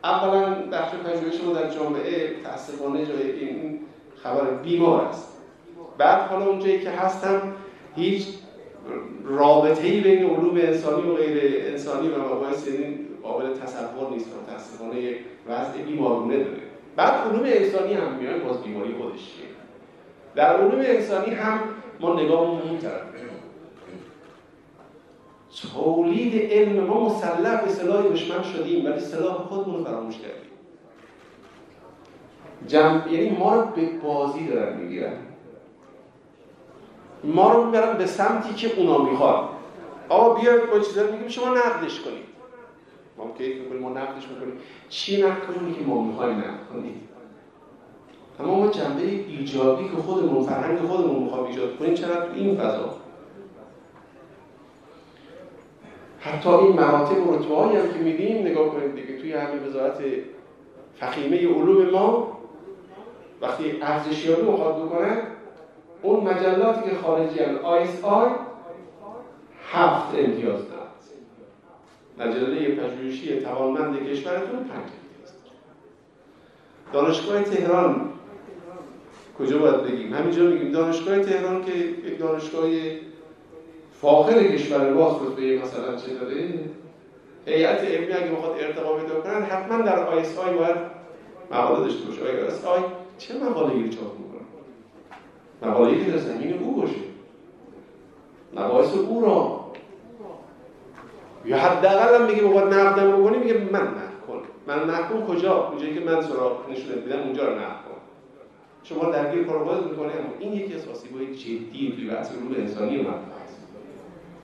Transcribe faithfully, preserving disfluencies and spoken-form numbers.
اولا بخش پژوهش ما در جامعه متاسفانه جای این خبر بیمار است. بعد حالا اونجایی که هستم هیچ رابطه‌ای بین علوم انسانی و غیر انسانی و مباحث این قابل تصور نیست و متاسفانه یک وضع بیمارگونه داره. بعد علوم انسانی هم میاد باز بیماری خودشیه. در علوم انسانی هم ما نگاهمون این طرفه. تولید علم ما مسلح به سلاح دشمن شدیم ولی سلاح خودمون رو فراموش کردیم. جمع یعنی ما رو به بازی دارن میگیرن. ما رو میبرن به سمتی که اونا میخواد. آقا بیاید با چیزا میگیم شما نقدش کنید. ما کیف میکنیم ما نقدش میکنیم. چی نقد کنیم که ما میخوایم نقد کنیم؟ اما ما جنبه ایجابی که خودمون فرهنگ خودمون میخوام ایجاد کنیم چرا تو این فضا؟ حتی این مراتب و رتبه‌هایی هم که می‌بینیم نگاه کنید دیگه توی همین وزارت فخیمه علوم ما وقتی ارزشیابی مخاطب بکنه اون مجلاتی که خارجی ان آی اس آی هفت امتیاز داد. مجله پژوهشی توانمند کشورتون پنج امتیاز داد. دانشگاه تهران کجا باید بگیم؟ همینجا میگیم دانشگاه تهران که یک دانشگاه فاخر کشور باز رتبه مثلا چه داره؟ هیئت علمی اگه بخواد ارتقا پیدا کنن حتما در آی اس آی باید مقاله داشته باشه. آی اس آی چه مقاله‌ای چاپ می‌کنه؟ مقاله‌ای که در زمین او باشه. مباحث او را یا حداقل هم میگه باید نقدم بکنی میگه من نقد کن. من نقد کن کجا؟ اونجایی که من سراغ نشون دیدم اونجا رو نقد کن. شما درگیر کارآمد می‌کنی اما این یکی از آسیب‌های جدی توی بحث علوم انسانی من